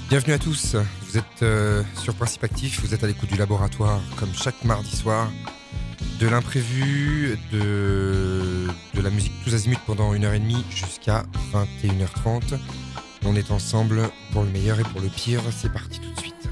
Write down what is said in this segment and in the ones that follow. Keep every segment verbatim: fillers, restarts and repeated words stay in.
Bienvenue à tous, vous êtes euh, sur Principe Actif, vous êtes à l'écoute du laboratoire comme chaque mardi soir, de l'imprévu, de, de la musique tous azimuts pendant une heure et demie jusqu'à vingt et une heures trente. On est ensemble pour le meilleur et pour le pire, c'est parti tout de suite.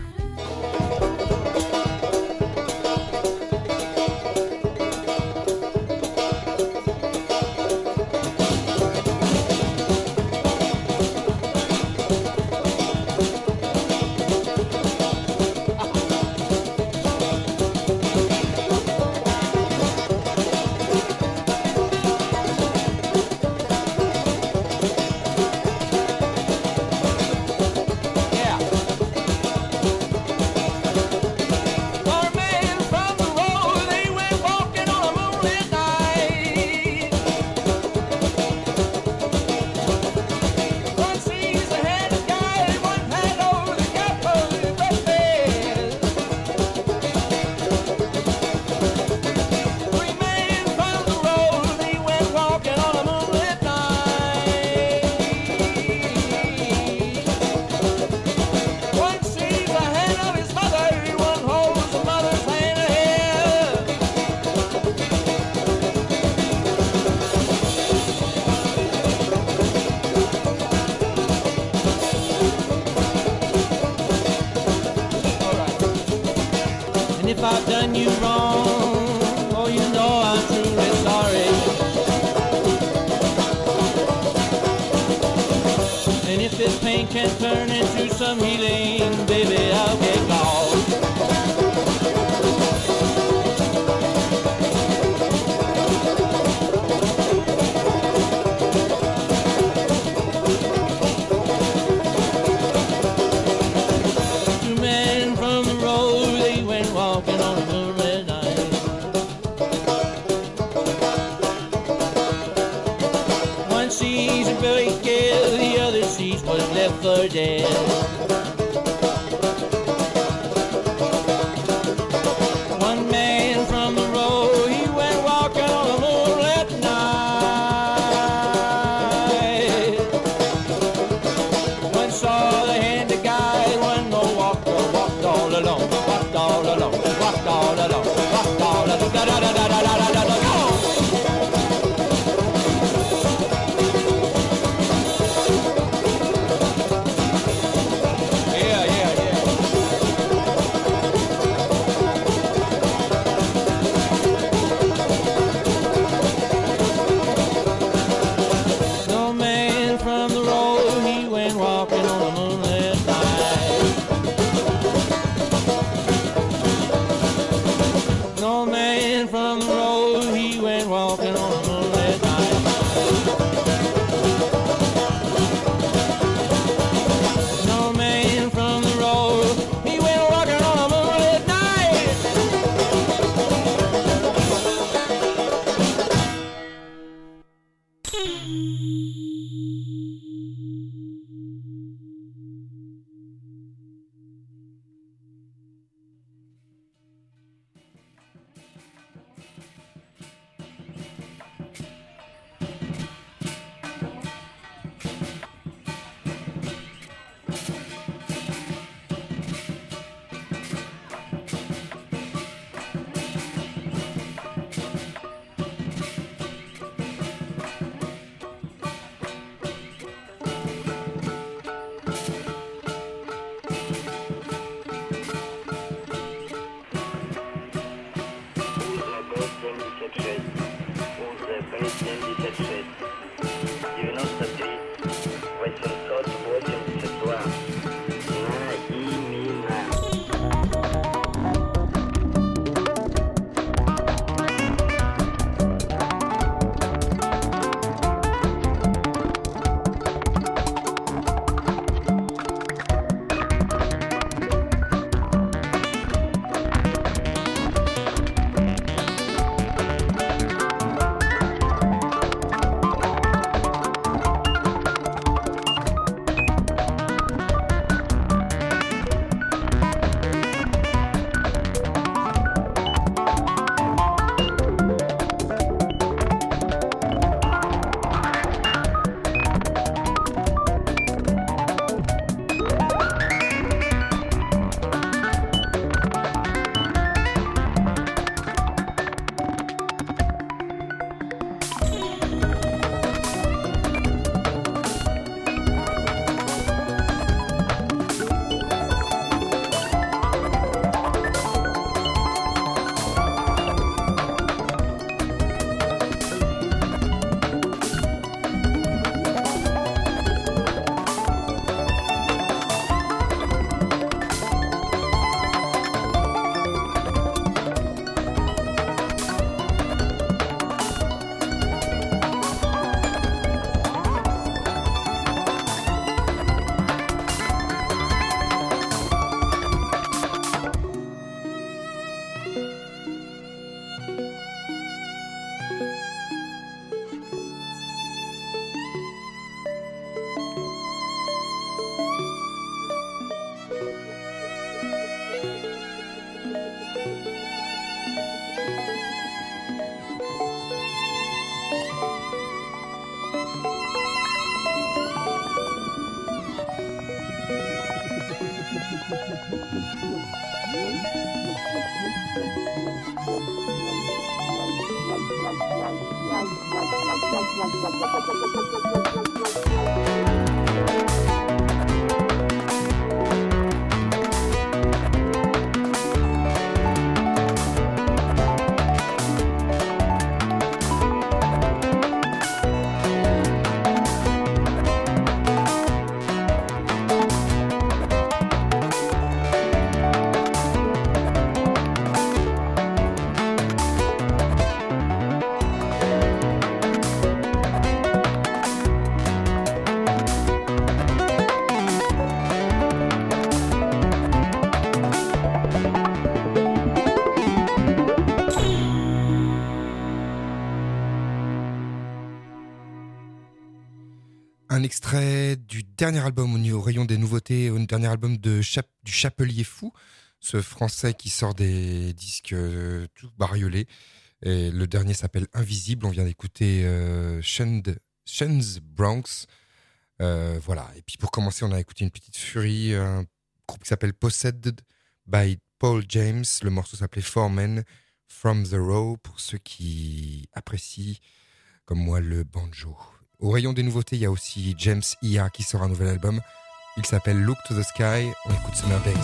Un extrait du dernier album au rayon des nouveautés, au dernier album de Chap- du Chapelier Fou, ce français qui sort des disques euh, tout bariolés. Et le dernier s'appelle Invisible. On vient d'écouter euh, Shunned- Shunn's Bronx. Euh, voilà. Et puis pour commencer, on a écouté une petite furie, un groupe qui s'appelle Possessed by Paul James. Le morceau s'appelait Four Men from the Row, pour ceux qui apprécient, comme moi, le banjo. Au rayon des nouveautés, il y a aussi James Ia qui sort un nouvel album. Il s'appelle Look to the Sky. On écoute Summer Days.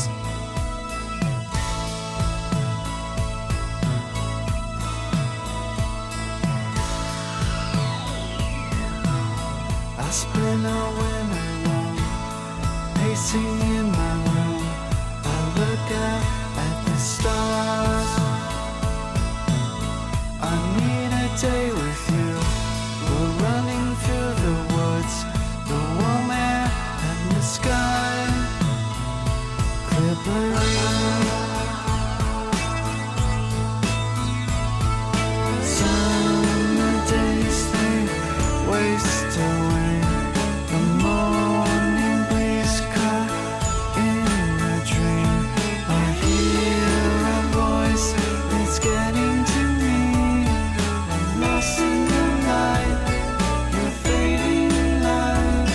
I spend a winter long pacing in my room. I look out at the stars. I need a day with you. We're running through the woods, the warm air and the sky. Clear blue. Summer days they waste away. The morning breeze caught in a dream. I hear a voice, it's getting to me. I'm lost in the night, your fading light.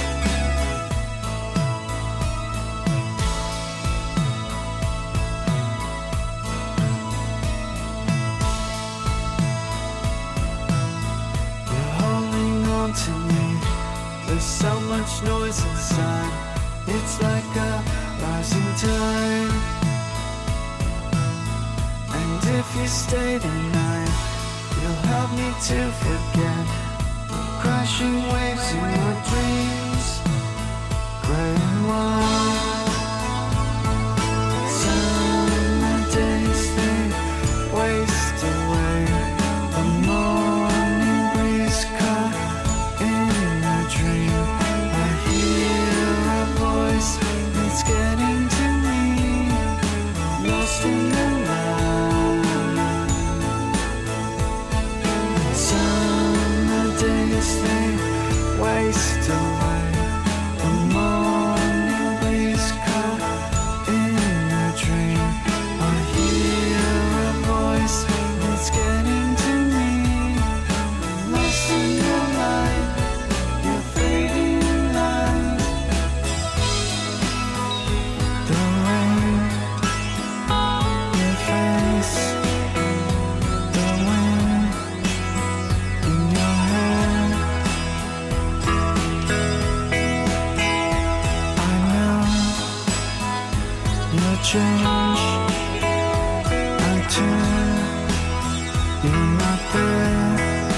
You're holding on to me. There's so much noise inside. It's like a rising tide. And if you stay tonight, you'll help me to forget the crashing waves in my dreams, gray and white. Summer days they waste away. The morning breeze caught in a dream. I hear a voice, it's getting to me. Lost in the night. Summer days they waste away. The morning breeze caught in a dream. I hear a voice, it's getting to me. Lost in the light, your fading light. The rain, your face, the wind in your hair. I know you'll change until you're not there.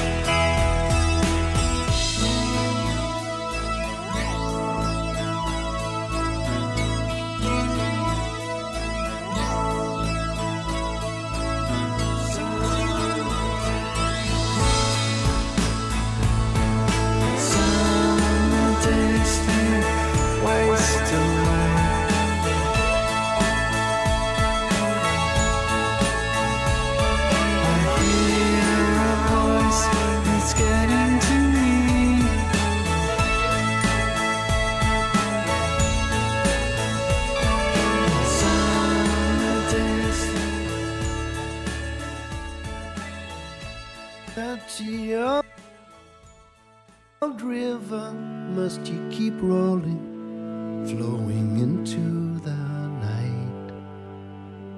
Summer days they waste away. I hear a voice, it's getting to me. Summer days Empty old river, must you keep rolling, flowing into the night?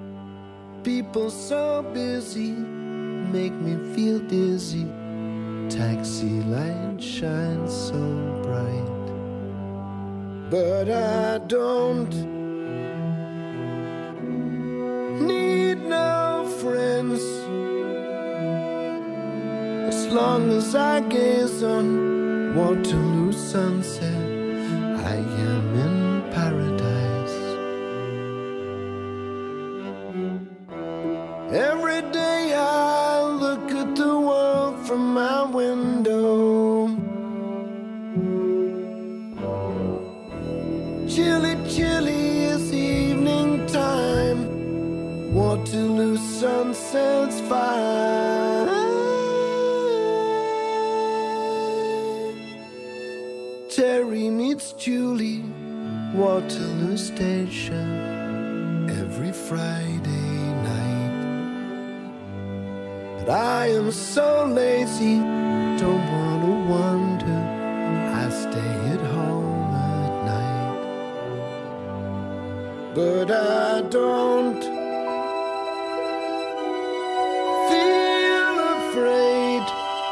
People so busy make me feel dizzy, taxi light shines so bright. But I don't need no friends as long as I gaze on Waterloo sunset. I am in paradise. Every day I look at the world from my window. Chilly, chilly is evening time. Waterloo sunset's fine. Terry meets Julie, Waterloo Station, every Friday night. But I am so lazy, don't wanna wander, I stay at home at night. But I don't feel afraid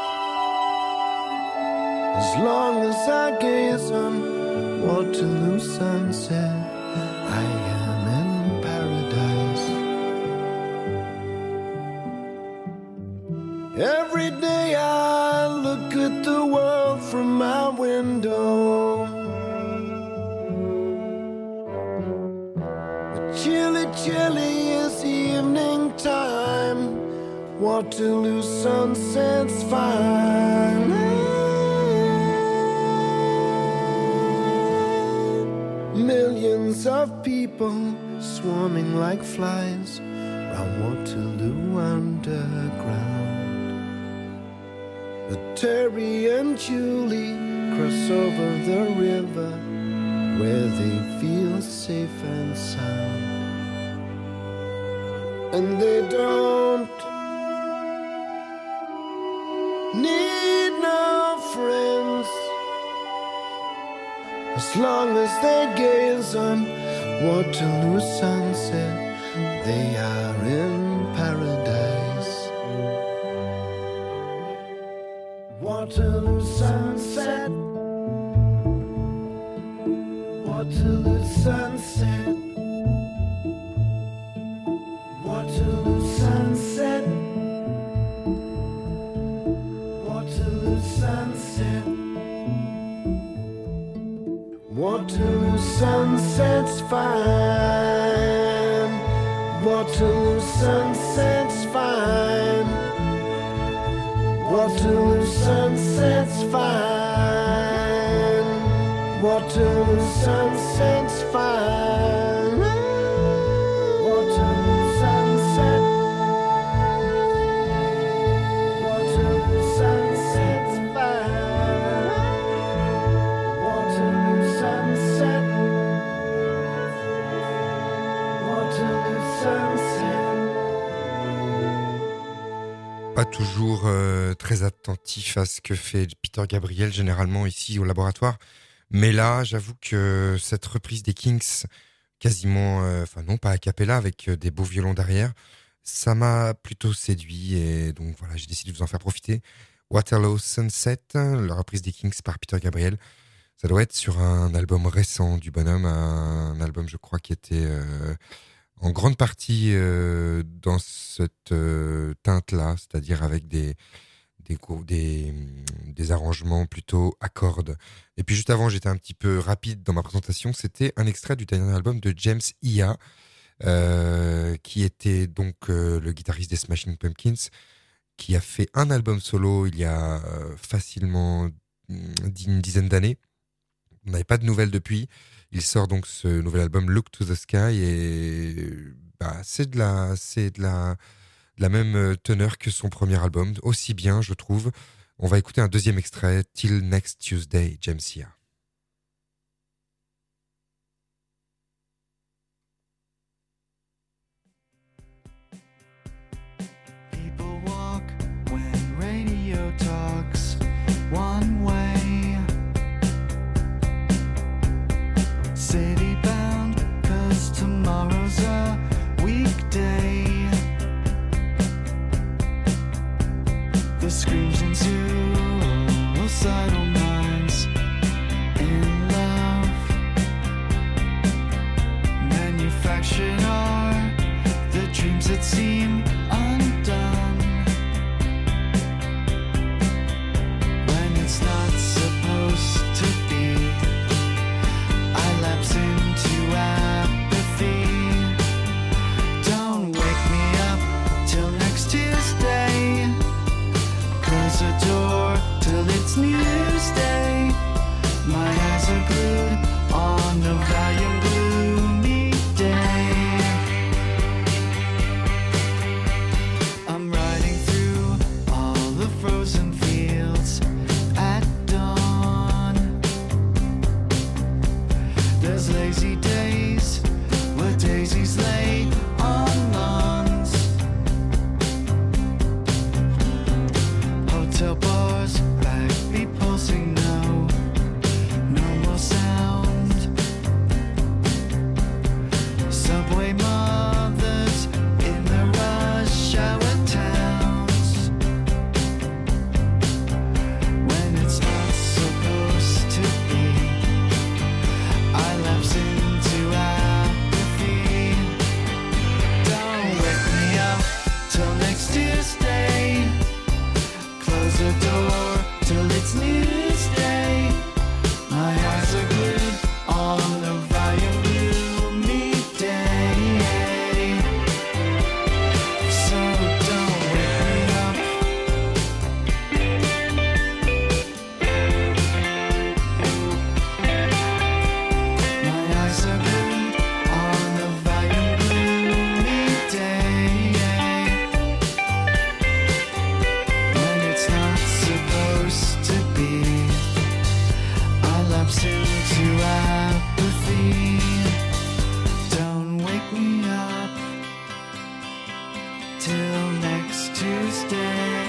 as long as I gaze on Waterloo sunset. I am in paradise. Every day I look at the world from my window. But chilly, chilly is evening time. Waterloo sunset's fine. Millions of people swarming like flies round Waterloo underground. But Terry and Julie cross over the river where they feel safe and sound. And they don't need no friends as long as they gaze on Waterloo sunset. They are in paradise. Waterloo sunset. Waterloo sunset. Waterloo sunset. Waterloo sunset. Waterloo sunset's fine. Waterloo sunset's fine. Waterloo sunset's fine. Waterloo sunset's fine. Waterloo sunset. Waterloo sunset's fine. Waterloo sunset. Waterloo sunset. Pas toujours euh, très attentif à ce que fait Peter Gabriel généralement ici au laboratoire, mais là j'avoue que cette reprise des Kinks, quasiment, euh, enfin non pas a cappella, avec euh, des beaux violons derrière, ça m'a plutôt séduit et donc voilà, j'ai décidé de vous en faire profiter. Waterloo Sunset, la reprise des Kinks par Peter Gabriel, ça doit être sur un album récent du bonhomme, un album je crois qui était euh, en grande partie euh, dans cette euh, teinte-là, c'est-à-dire avec des, des, des, des arrangements plutôt à cordes. Et puis juste avant, j'étais un petit peu rapide dans ma présentation, c'était un extrait du dernier album de James Iha, euh, qui était donc euh, le guitariste des Smashing Pumpkins, qui a fait un album solo il y a euh, facilement une dizaine d'années. On n'avait pas de nouvelles depuis. Il sort donc ce nouvel album Look to the Sky et bah, c'est de la, c'est de la, de la même teneur que son premier album, aussi bien je trouve. On va écouter un deuxième extrait, Till Next Tuesday, James Iha. People walk when radio talks one way. City bound, cause tomorrow's a weekday. The screams ensue passion are the dreams that seem undone when it's not supposed to be. I lapse into apathy. Don't wake me up till next Tuesday. Close the door till it's Newsday. My eyes are glued on a Valium gloomy day. I'm riding through all the frozen fields at dawn. There's lazy days where daisies lay on lawns. Hotel bars, backbeat pulsing, no, no more sound. Subway mothers in the rush hour towns. When it's not supposed to be, I lapse into apathy. Don't wake me up till next Tuesday. Close the door till it's Newsday. My eyes are glued on a Valium gloomy day. So don't wake me up. My eyes are glued on a Valium gloomy day. When it's not supposed to be, I lapse into apathy. Don't wake me up till next Tuesday.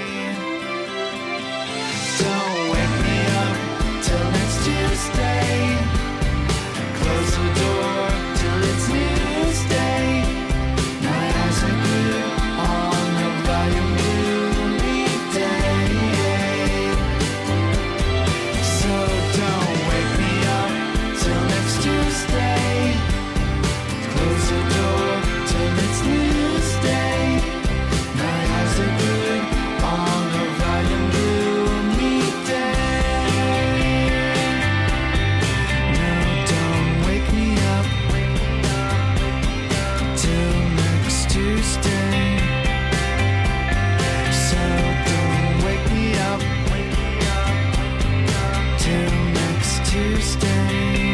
Don't wake me up till next Tuesday. Close the door till it's Newsday. My eyes are glued on a Valium gloomy day. So don't wake me up till next Tuesday. Close the door till it's Newsday. My eyes are glued on a Valium gloomy day. No, don't wake me up till next Tuesday. So don't wake me up till next Tuesday.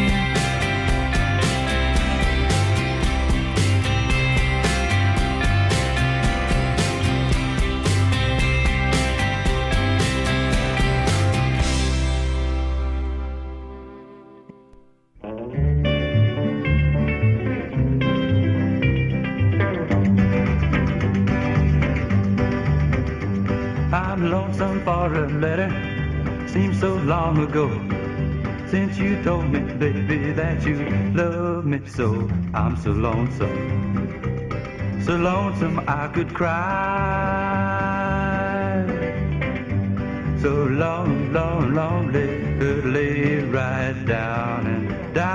I'm lonesome for a letter. Seems so long ago since you told me, baby, that you love me so. I'm so lonesome, so lonesome I could cry. So long, long, lonely, could lay right down and die.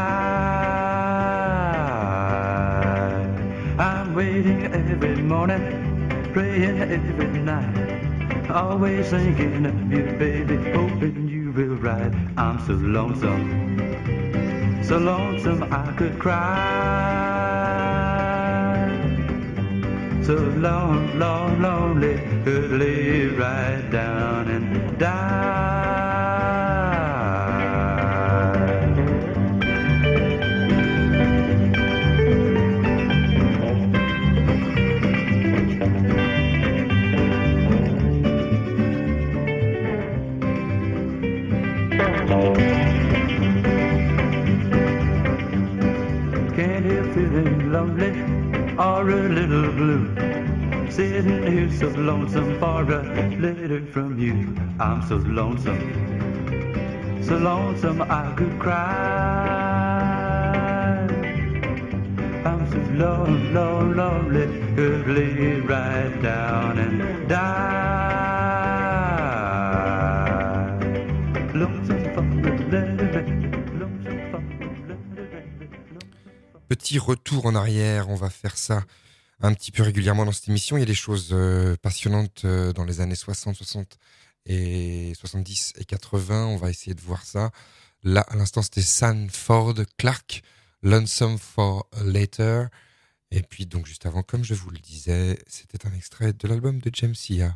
I'm waiting every morning, praying every night, always thinking of you, baby, hoping you will write. I'm so lonesome, so lonesome I could cry. So long, long, lonely, could lay right down and die. Can't help feeling lonely or a little blue, sitting here so lonesome for a letter from you. I'm so lonesome, so lonesome I could cry. I'm so lonely, lonely, lonely, could lay right down and die. Lonesome for a letter, lonesome for a letter. petit retour en arrière. On va faire ça un petit peu régulièrement dans cette émission. Il y a des choses euh, passionnantes euh, dans les années soixante, soixante et soixante-dix et quatre-vingts. On va essayer de voir ça. Là, à l'instant, c'était Sanford Clark, Lonesome for Later. Et puis, donc, juste avant, comme je vous le disais, c'était un extrait de l'album de James Sia.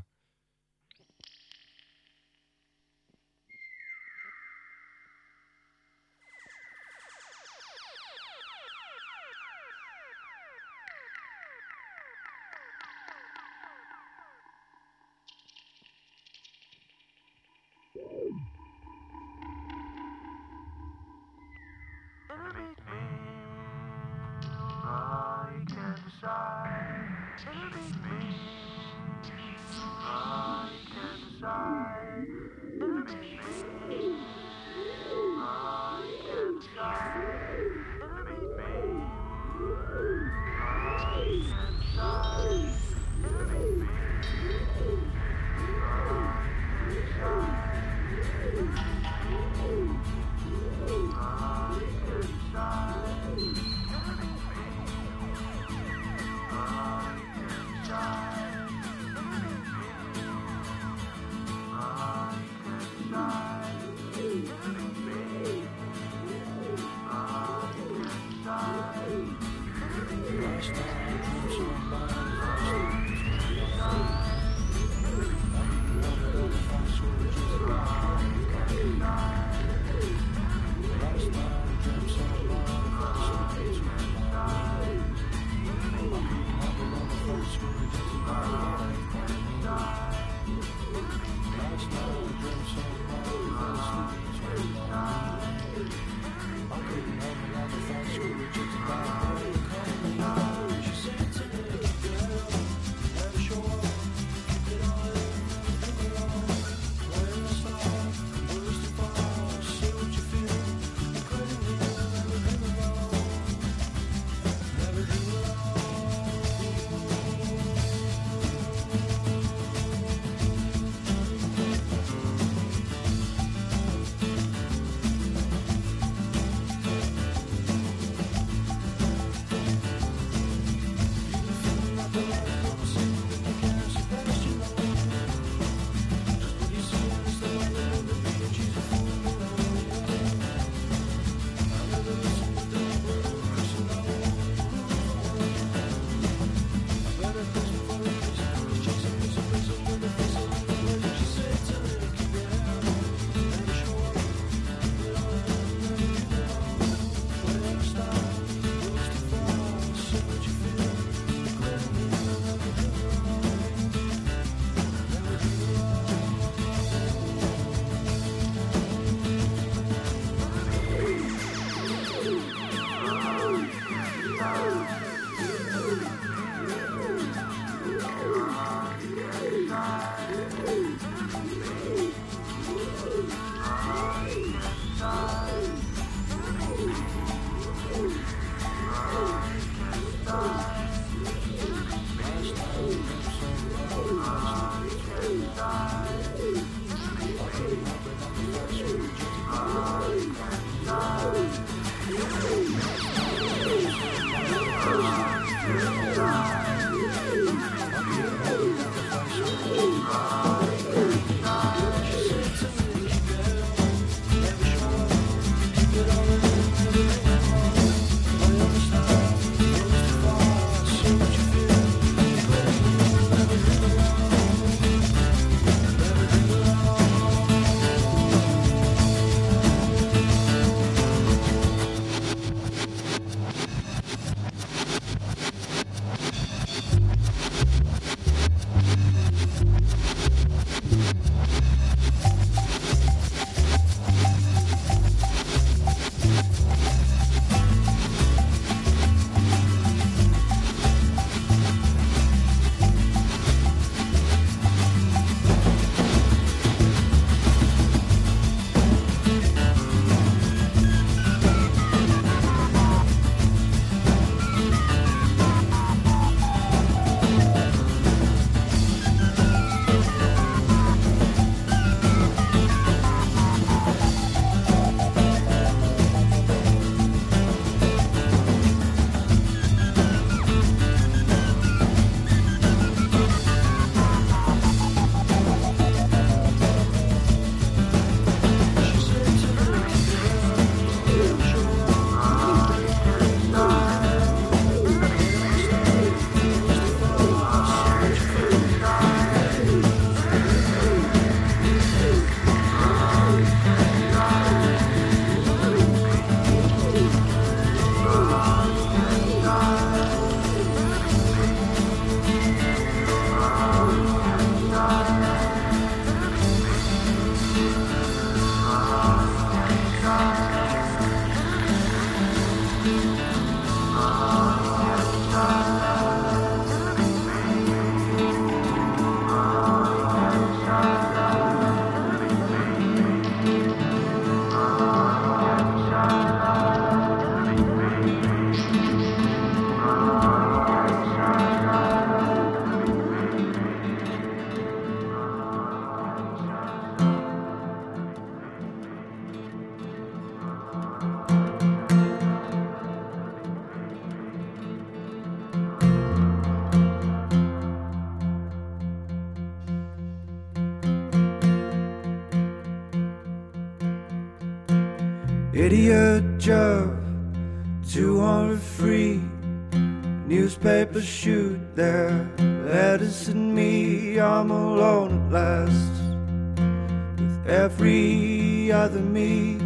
good job, two hundred free. Newspapers shoot their letters at me. I'm alone at last with every other me.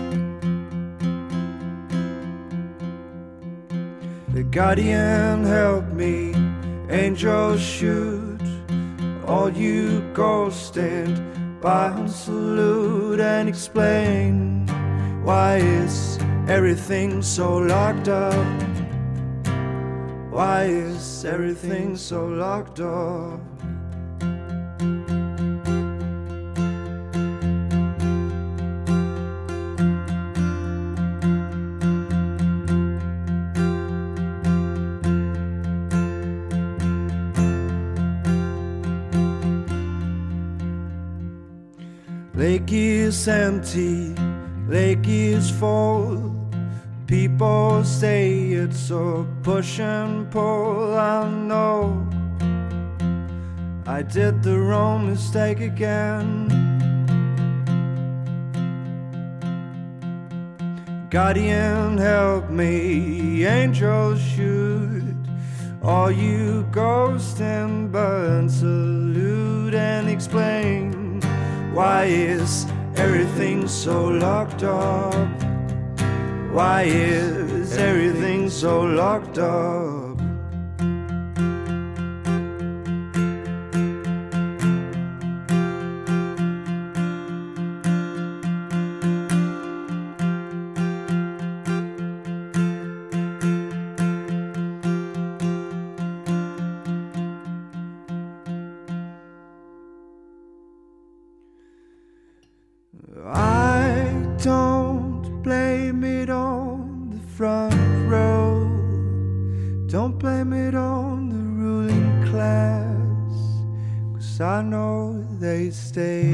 The guardian help me, angels shoot. All you go stand by and salute and explain, why is everything so locked up? Why is everything so locked up? Lake is empty, lake is full. People say it's a push and pull. I know I did the wrong mistake again. Guardian help me, angels shoot. All you ghosts and burn, salute and explain, why is everything so locked up? Why is everything so locked up? I don't blame it on the front row. Don't blame it on the ruling class, 'cause I know they stay.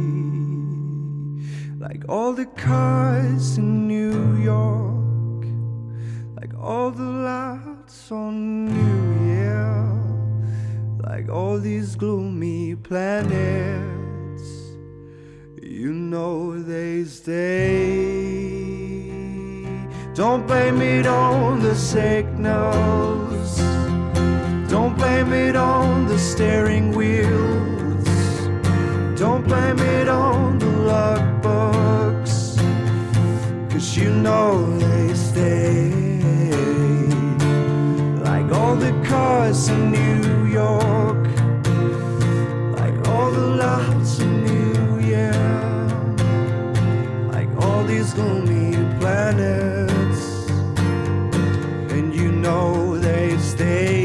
Like all the cars in New York, like all the lights on New Year, like all these gloomy planets, you know they stay. Don't blame it on the signals, don't blame it on the steering wheels, don't blame it on the logbooks, 'cause you know they stay. Like all the cars in New York, like all the lights in New Year, like all these gloomy planets, and you know they stay.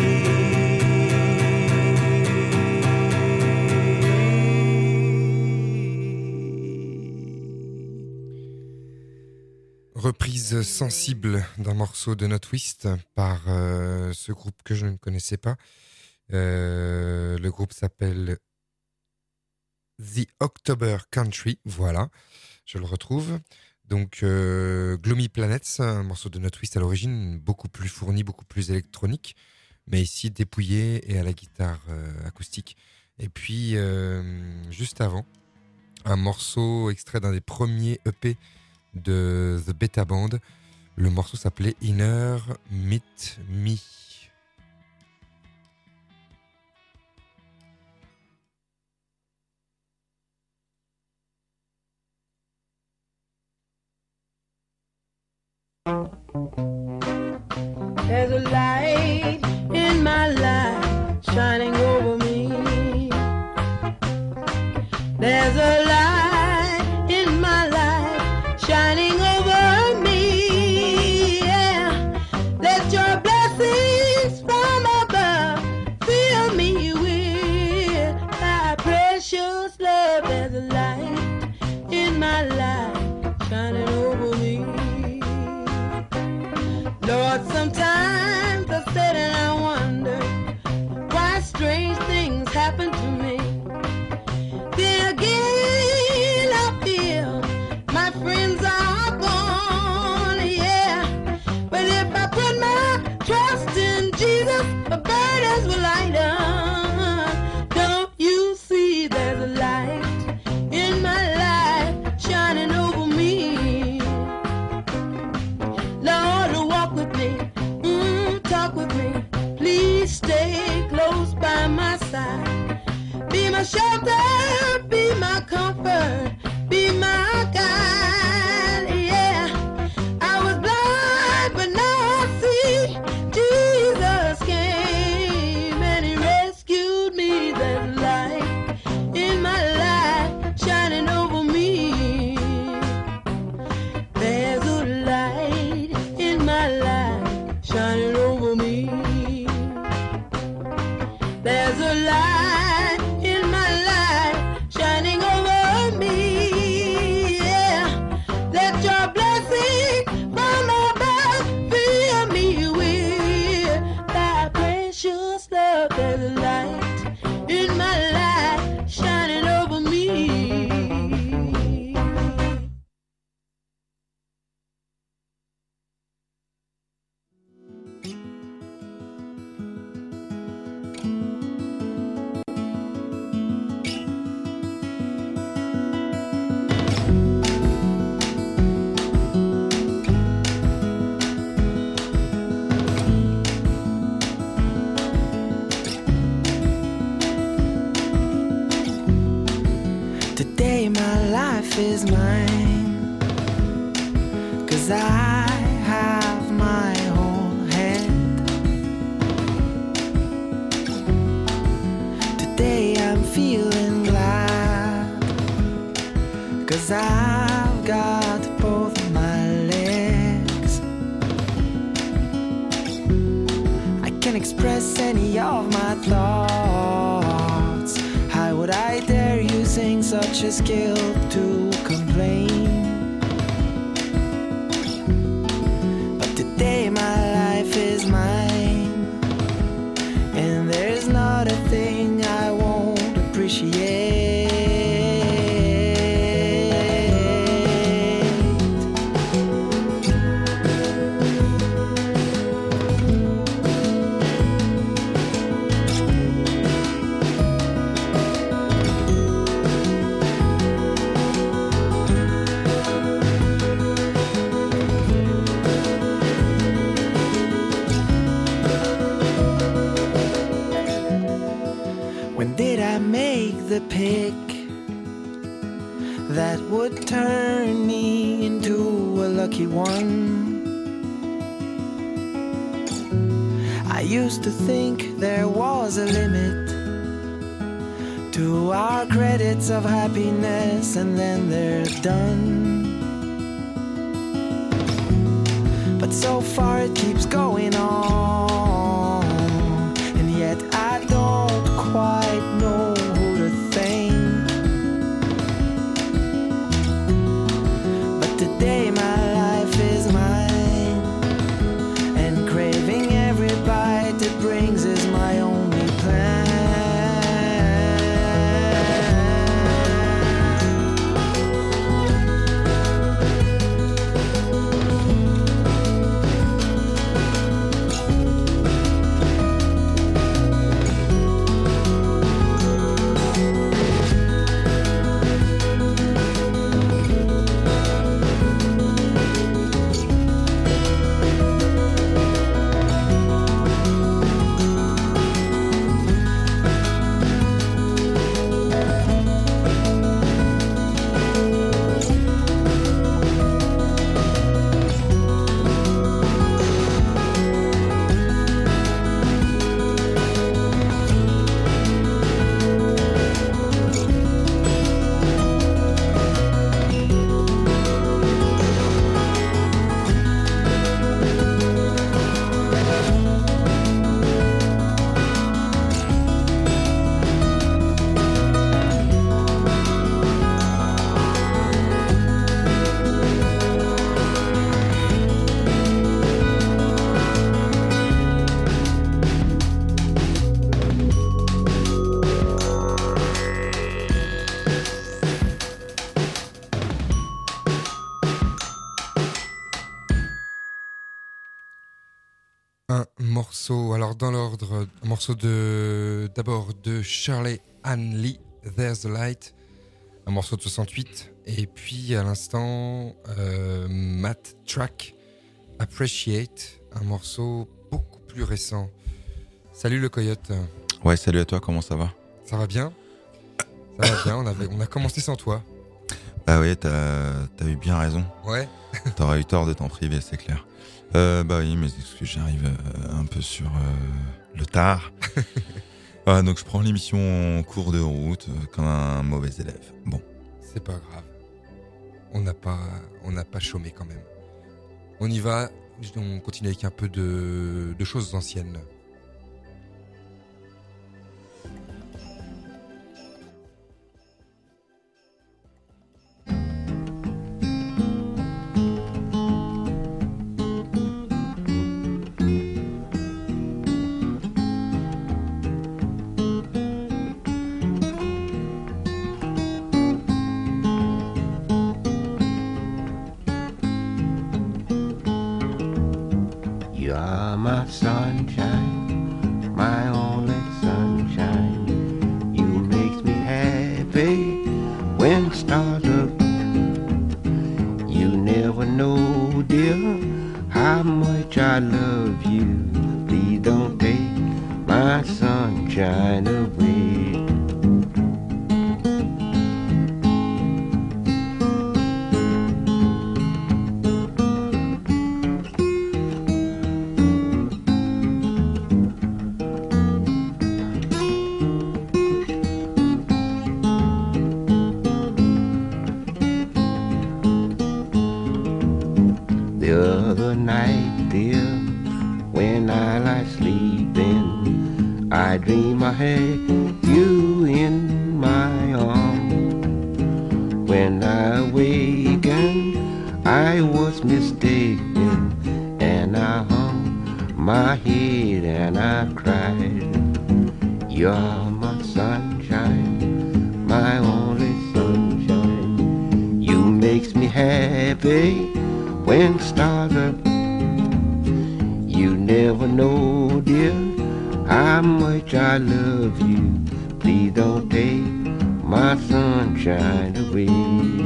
Reprise sensible d'un morceau de No Twist par euh, ce groupe que je ne connaissais pas. Euh, le groupe s'appelle The October Country, voilà, je le retrouve. Donc euh, Gloomy Planets, un morceau de No Twist à l'origine, beaucoup plus fourni, beaucoup plus électronique, mais ici dépouillé et à la guitare euh, acoustique. Et puis euh, juste avant, un morceau extrait d'un des premiers E P de The Beta Band. Le morceau s'appelait Inner Meet Me. There's a light in my life shining over me. There's a light in my life shining over me. Yeah. Let your blessings from above fill me with thy precious love. There's a light in my life shining over me. Lord, sometimes I sit and I wonder why strange things happen to me. Then again I feel my friends are gone, yeah. But if I put my trust in Jesus, the burdens will lighten. Don't you see there's a light in my life shining over me? talk with me, please stay close by my side. Be my shelter, be my comfort, be my guide, yeah. I was blind, but now I see. Jesus came and he rescued me. There's light in my life shining over me. There's a light in my life shining over me. There's a light in my life shining over me. Yeah, let your blessing from above fill me with thy precious love. There's a light in my life shining over me. Today my life is mine, 'cause I have my whole head. Today I'm feeling glad, 'cause I've got both my legs. I can express any of my thoughts. How would I dare using such a skill to complain? But today my life is mine, and there's not a thing I won't appreciate. When did I make the pick that would turn me into a lucky one? I used to think there was a limit to our credits of happiness, and then they're done. But so far it keeps going on, and yet I don't quite know who to thank. But today my life is mine, and craving every bite it brings is my only plan. Un morceau, alors dans l'ordre, un morceau de d'abord de Shirley Ann Lee, There's the Light, un morceau de soixante-huit, et puis à l'instant euh, Matt Track, Appreciate, un morceau beaucoup plus récent. Salut le coyote. Ouais, salut à toi, comment ça va? Ça va bien? Ça va bien, on, avait, on a commencé sans toi. Bah ouais, t'as, t'as eu bien raison. Ouais. T'aurais eu tort de t'en priver, c'est clair. Euh, bah oui, mais est-ce que j'arrive euh, un peu sur euh, le tard. Ah, donc je prends l'émission en cours de route euh, comme un mauvais élève. Bon. C'est pas grave. On n'a pas, on n'a pas chômé quand même. On y va, on continue avec un peu de, de choses anciennes. You are my sunshine, my only sunshine. You makes me happy when the stars up. You never know, dear, how much I love you. Please don't take my sunshine away. The other night, dear, when I lie sleeping, I dream I had you in my arms. When I awakened, I was mistaken, and I hung my head and I cried. You're my sunshine, my only sunshine. You makes me happy when the stars up. You never know, dear, how much I love you. Please don't take my sunshine away.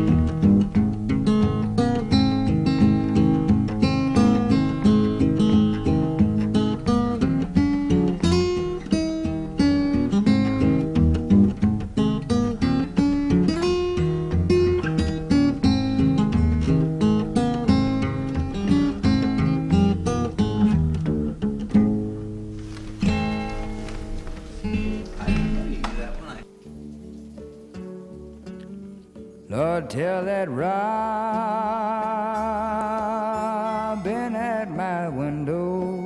Lord, tell that robin at my window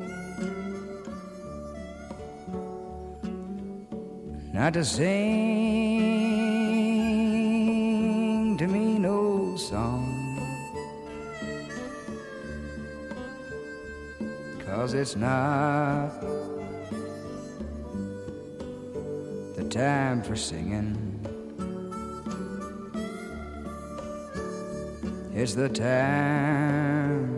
not to sing to me no song, 'cause it's not the time for singing. It's the time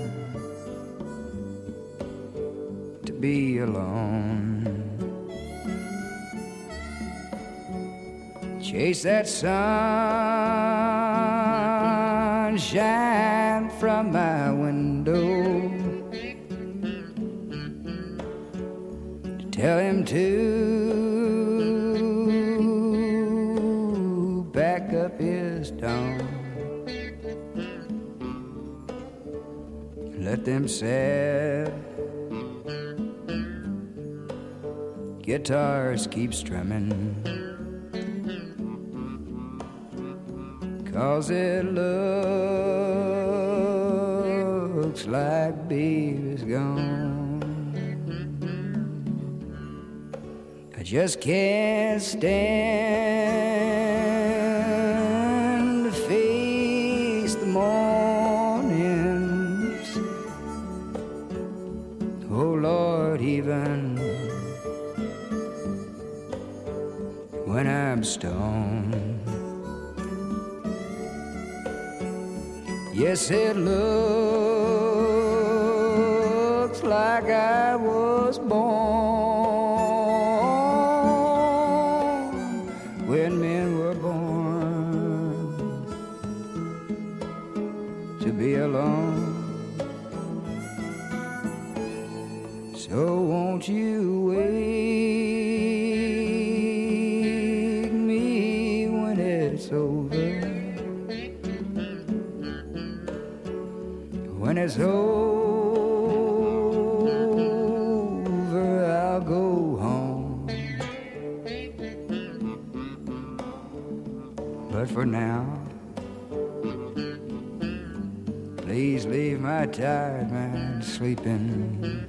to be alone. Chase that sunshine from my window. Tell him to back up his dawn. Let them sad guitars keep strumming, 'cause it looks like baby's gone. I just can't stand to face the mornings. Oh Lord, even when I'm stoned. Yes, it looks like I was born when men were born to be alone. So won't you wake me when it's over? When it's over, I'll go home. But for now, please leave my tired mind sleeping.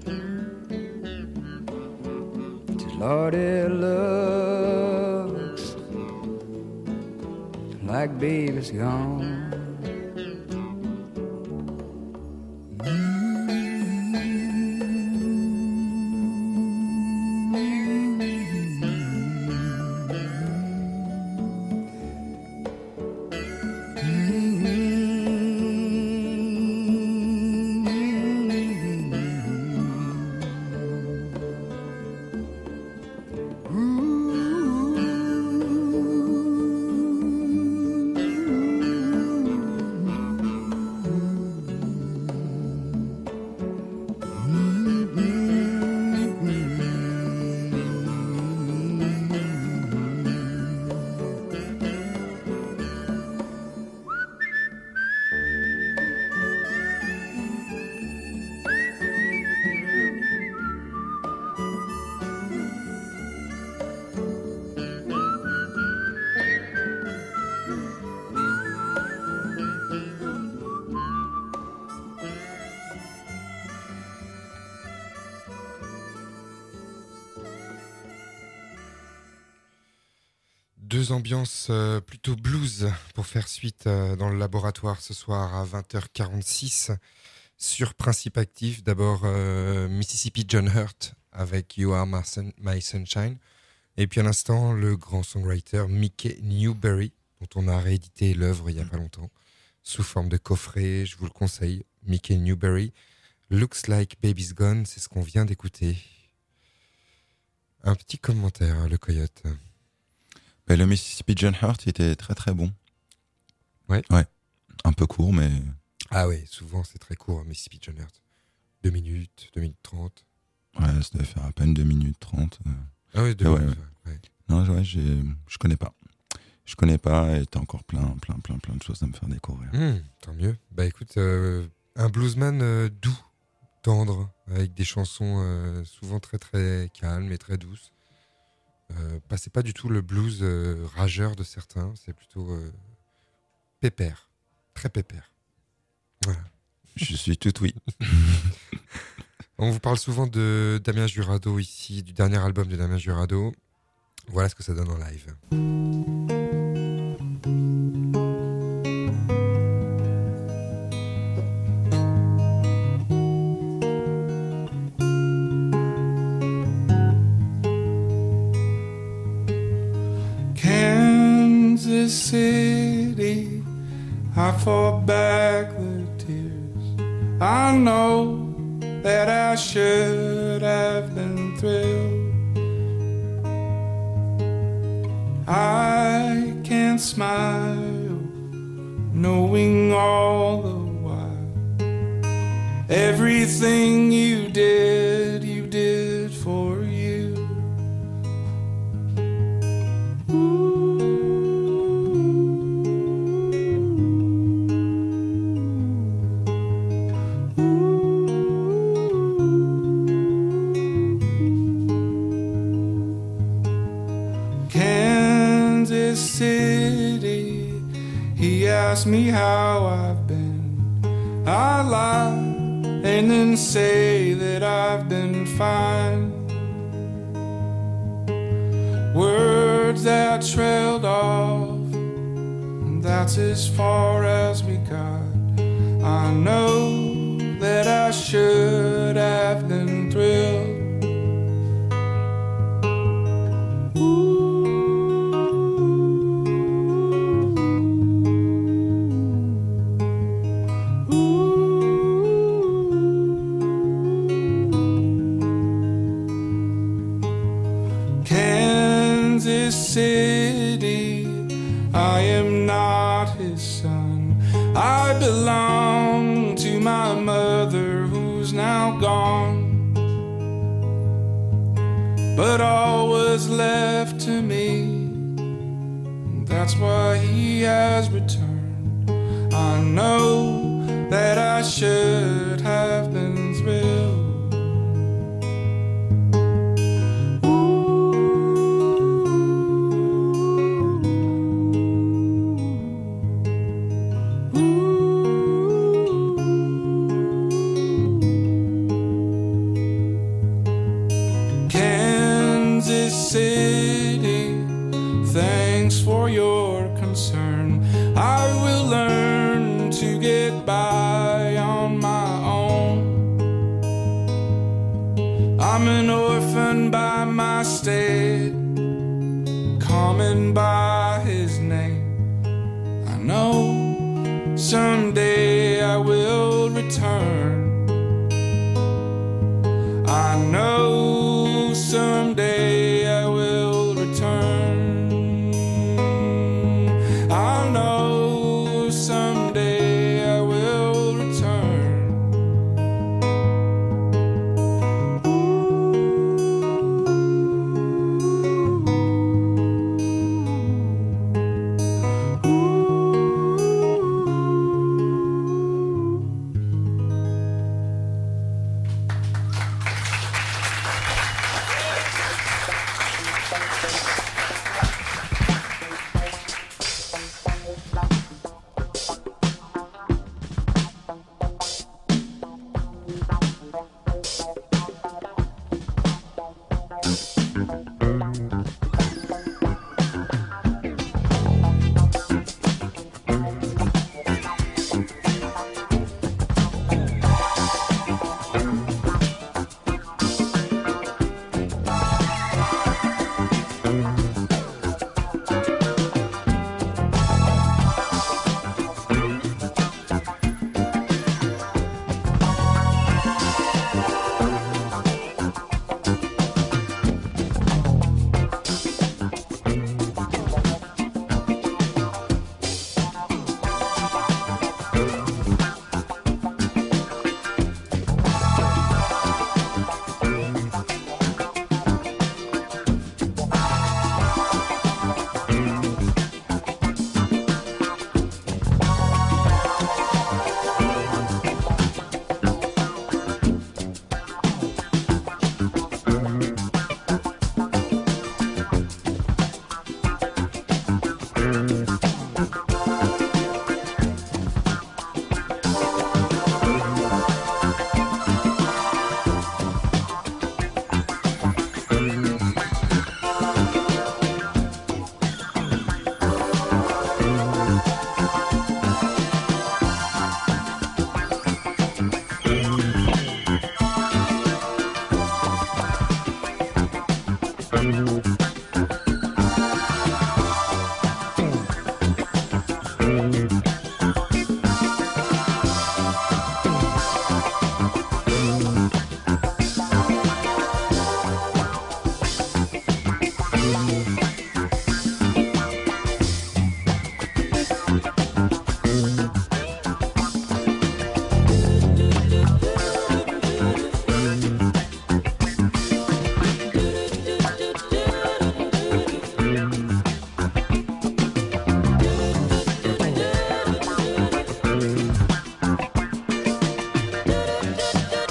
'Tis Lord, it looks like baby's gone. Deux ambiances euh, plutôt blues pour faire suite euh, dans le laboratoire ce soir à vingt heures quarante-six sur Principe Actif. D'abord euh, Mississippi John Hurt avec You Are My, Sun- My Sunshine. Et puis à l'instant, le grand songwriter Mickey Newberry, dont on a réédité l'œuvre il n'y a pas longtemps, sous forme de coffret. Je vous le conseille, Mickey Newberry. Looks Like Baby's Gone, c'est ce qu'on vient d'écouter. Un petit commentaire, le coyote. Ben, le Mississippi John Hurt, il était très très bon. Ouais. Ouais. Un peu court, mais. Ah ouais, souvent c'est très court, Mississippi John Hurt. Deux minutes, deux minutes trente. Ouais, ça devait faire à peine deux minutes trente. Ah ouais, deux ouais, minutes. ouais. Ouais. Non, ouais, j'ai... je connais pas. Je connais pas et t'as encore plein, plein, plein, plein de choses à me faire découvrir. Mmh, tant mieux. Bah écoute, euh, un bluesman euh, doux, tendre, avec des chansons euh, souvent très très calmes et très douces. Euh, bah, c'est pas du tout le blues euh, rageur de certains, c'est plutôt euh, pépère, très pépère. Voilà. Je suis tout oui. On vous parle souvent de Damien Jurado ici, du dernier album de Damien Jurado. Voilà ce que ça donne en live. Kansas City, I fought back the tears. I know that I should have been thrilled. I can't smile, knowing all the while everything you did, you did for you. Kansas City, he asked me how I've been. I lie and then say that I've been fine. Words that trailed off, that's as far as we got. I know that I should have been thrilled. City, I am not his son. I belong to my mother who's now gone. but all was left to me. That's why he has returned. I know that I should have been thrilled. City, thanks for your concern. I will learn to get by on my own. I'm an orphan by my state, coming by his name. I know someday I will return. I know someday I will return. I know someday I will return.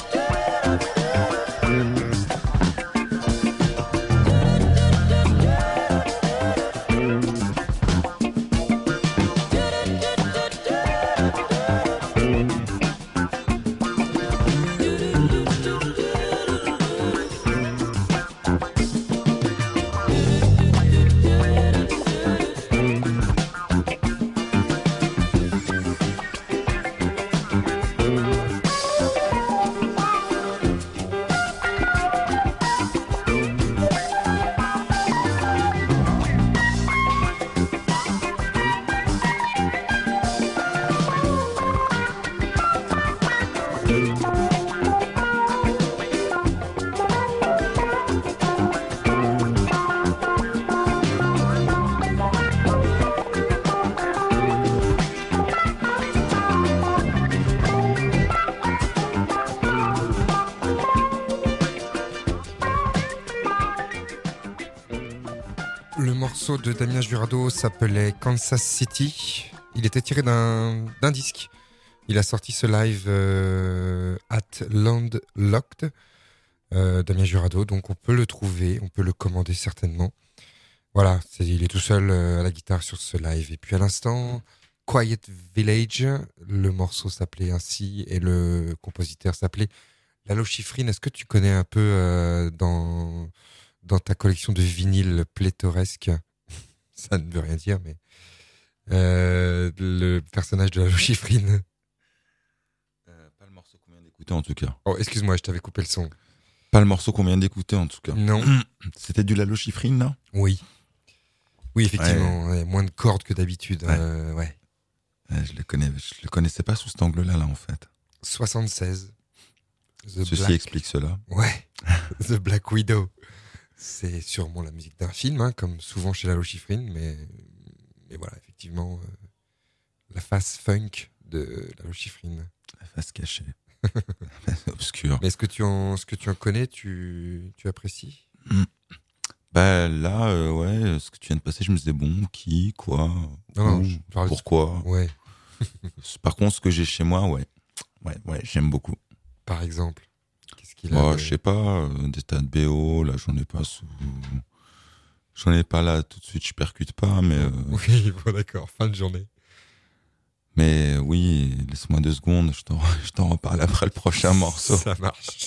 Yeah. Le morceau de Damien Jurado s'appelait Kansas City. Il était tiré d'un, d'un disque. Il a sorti ce live euh, at Landlocked. Euh, Damien Jurado, donc on peut le trouver, on peut le commander certainement. Voilà, c'est, il est tout seul euh, à la guitare sur ce live. Et puis à l'instant, Quiet Village, le morceau s'appelait ainsi et le compositeur s'appelait Lalo Schifrin. Est-ce que tu connais un peu euh, dans, dans ta collection de vinyles pléthoresque, ça ne veut rien dire, mais euh, le personnage de Lalo Schifrin? Euh, pas le morceau qu'on vient d'écouter en tout cas. Oh, excuse-moi, je t'avais coupé le son. Pas le morceau qu'on vient d'écouter en tout cas. Non. C'était du Lalo Schifrin là? Oui. Oui, effectivement, ouais. Ouais, moins de cordes que d'habitude. Ouais. Euh, ouais. Ouais, je le connais, je le connaissais pas sous cet angle-là là en fait. soixante-seize. The Ceci Black... explique cela. Ouais. The Black Widow. C'est sûrement la musique d'un film, hein, comme souvent chez Lalo Schifrin, mais, mais voilà, effectivement, euh, la face funk de Lalo Schifrin. La face cachée. La face obscure. Mais est-ce que tu en, ce que tu en connais, tu, tu apprécies? Mm. Bah là, euh, ouais, ce que tu viens de passer, je me disais bon, qui, quoi, non, où, non, je parle pourquoi. De... Ouais. Par contre, ce que j'ai chez moi, ouais, ouais, ouais, j'aime beaucoup. Par exemple, qu'est-ce qu'il a Oh, de... je sais pas, euh, des tas de B O, là, j'en ai pas sous, j'en ai pas là tout de suite, je percute pas, mais. Euh... Oui, bon, d'accord, fin de journée. Mais oui, laisse-moi deux secondes, je t'en, je t'en reparle après le prochain morceau. Ça marche.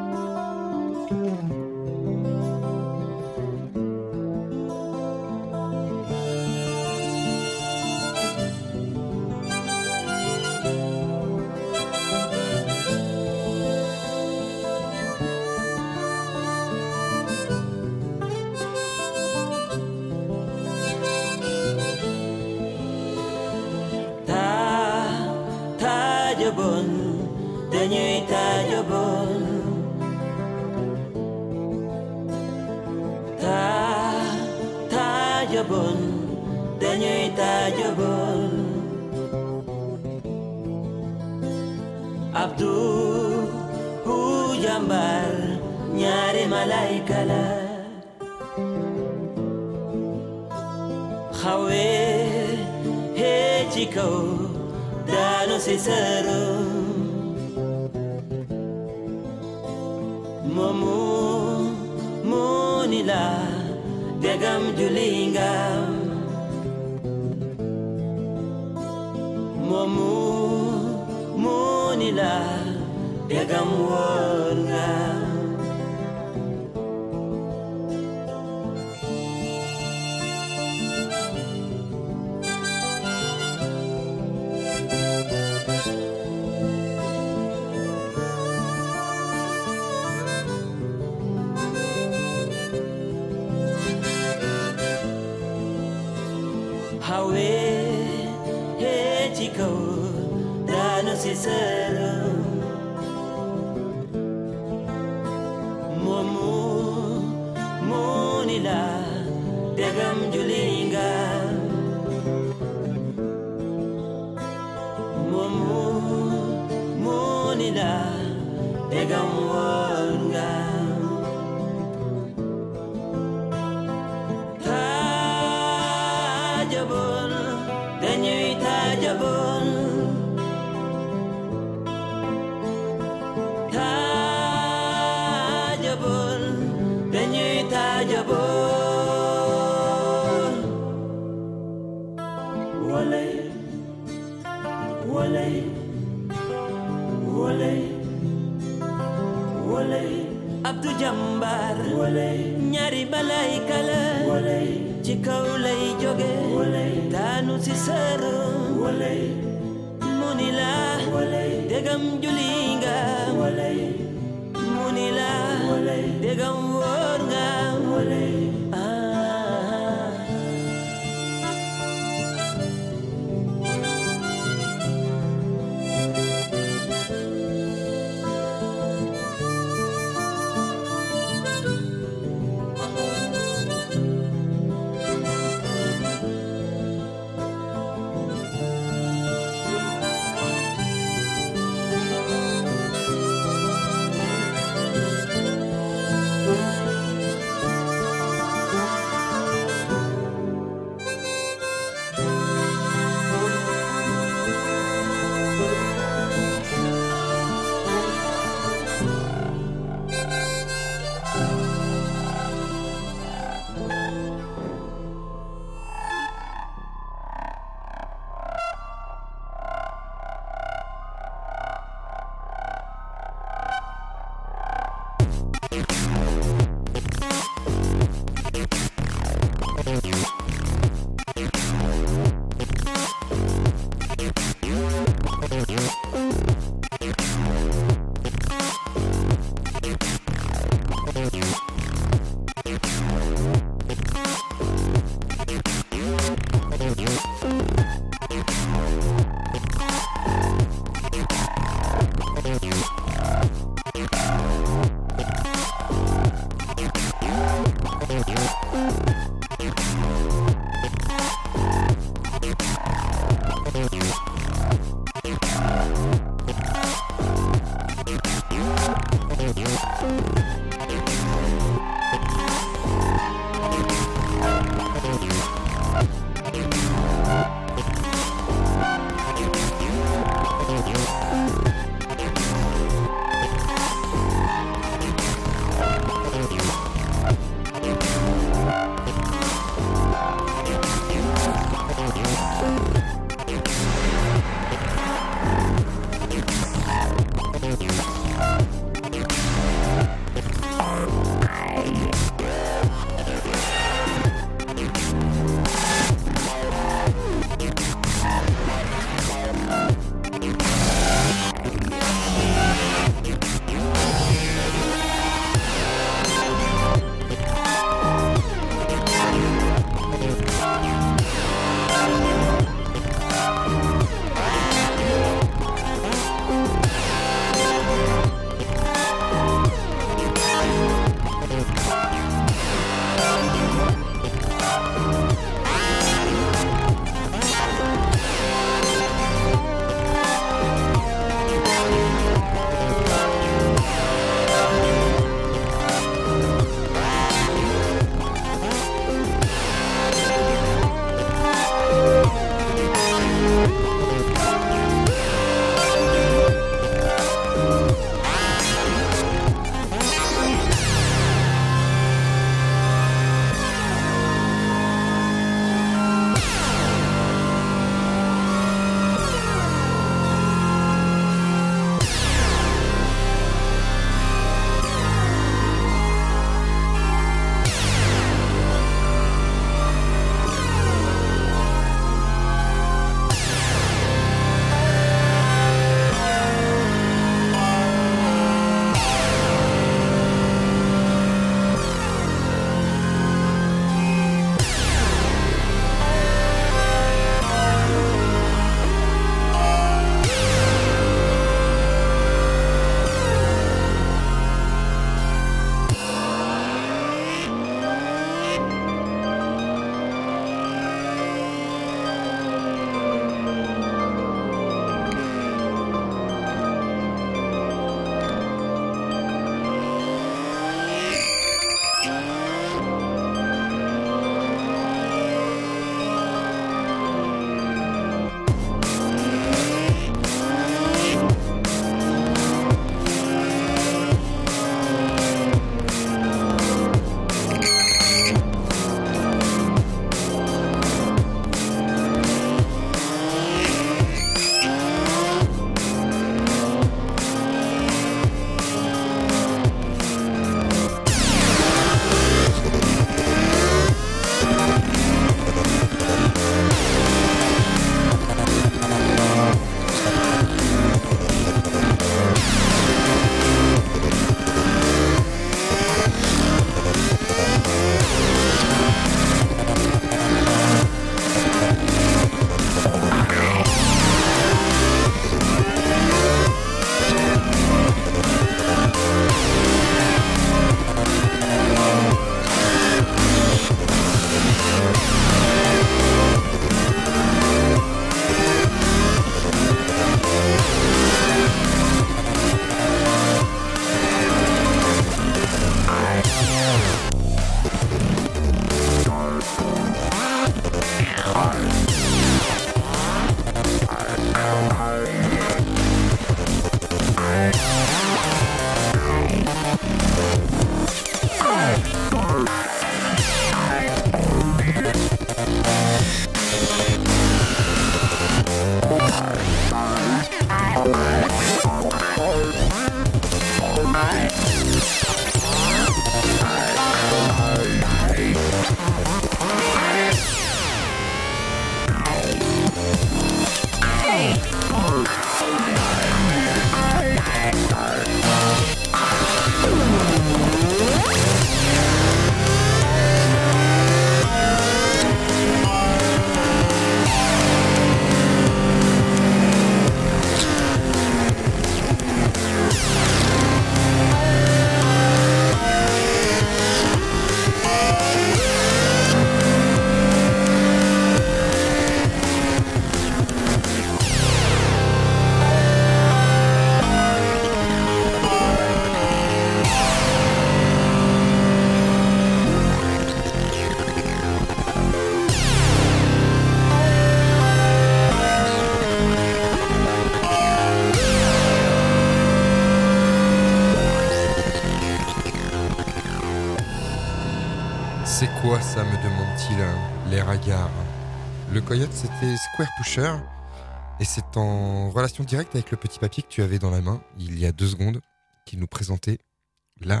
Pourquoi ça me demande-t-il hein, l'air hagard? Le coyote, c'était Square Pusher. Et c'est en relation directe avec le petit papier que tu avais dans la main, il y a deux secondes, qu'il nous présentait la,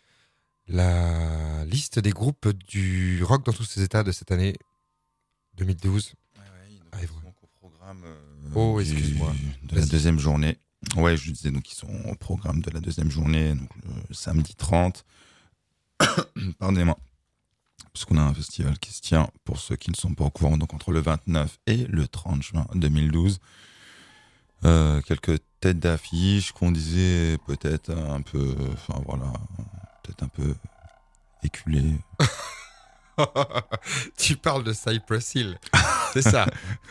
la liste des groupes du rock dans tous ses états de cette année deux mille douze. Ouais, ouais, donc, Ah, ils sont au programme euh, Oh, du- excuse-moi. de la Vas-y. deuxième journée. Ouais, je disais, donc ils sont au programme de la deuxième journée, donc le samedi trente. Pardonnez-moi. Parce qu'on a un festival qui se tient, pour ceux qui ne sont pas au courant, donc entre le vingt-neuf et le trente juin deux mille douze. Euh, quelques têtes d'affiche qu'on disait peut-être un peu, enfin voilà, peut-être un peu éculées. Tu parles de Cypress Hill, c'est ça.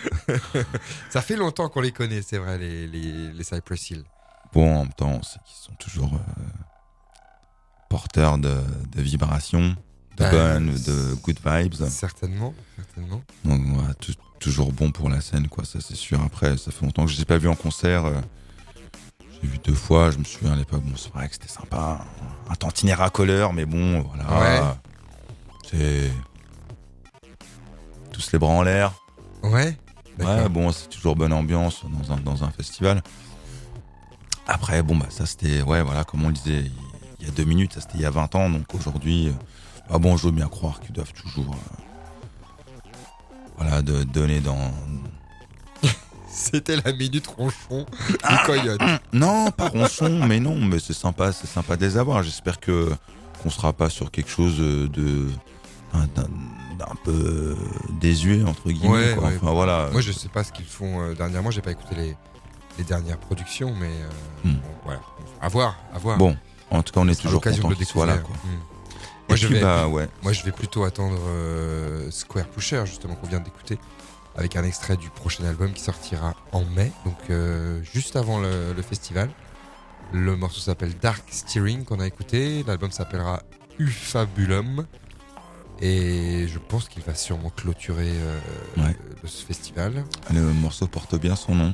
Ça fait longtemps qu'on les connaît, c'est vrai, les, les, les Cypress Hill. Bon, en même temps, on sait qu'ils sont toujours euh, porteurs de, de vibrations, de Ben, bonnes, de good vibes. Certainement, certainement. Donc, voilà, tout- toujours bon pour la scène, quoi, ça c'est sûr. Après, ça fait longtemps que je les ai pas vus en concert. euh, J'ai vu deux fois, je me souviens à l'époque, bon, c'est vrai que c'était sympa. Un tantinet racoleur, mais bon, voilà. Ouais. C'est. Tous les bras en l'air. Ouais, d'accord. Ouais, bon, c'est toujours bonne ambiance dans un, dans un festival. Après, bon, bah, ça c'était, ouais, voilà, comme on le disait il y a deux minutes, ça c'était il y a vingt ans, donc aujourd'hui, euh, ah bon, je veux bien croire qu'ils doivent toujours, euh, voilà, de donner dans. C'était la minute ronchon du coyote. Non, pas ronchon, mais non, mais c'est sympa, c'est sympa de les avoir. J'espère que qu'on sera pas sur quelque chose de d'un, d'un peu désuet entre guillemets. Ouais, quoi. ouais. Enfin, voilà. Moi, je sais pas ce qu'ils font euh, dernièrement. J'ai pas écouté les, les dernières productions, mais euh, Hmm. bon, voilà. À voir, à voir. Bon, en tout cas, on est Ce sera toujours l'occasion content de le qu'ils soient là. découvrir. Quoi. Hmm. Et Moi, je puis, vais, bah ouais. moi, je vais plutôt attendre euh, Square Pusher, justement, qu'on vient d'écouter, avec un extrait du prochain album qui sortira en mai, donc euh, juste avant le, le festival. Le morceau s'appelle Dark Steering, qu'on a écouté. L'album s'appellera Ufabulum. Et je pense qu'il va sûrement clôturer euh, Ouais. le- ce festival. Le morceau porte bien son nom.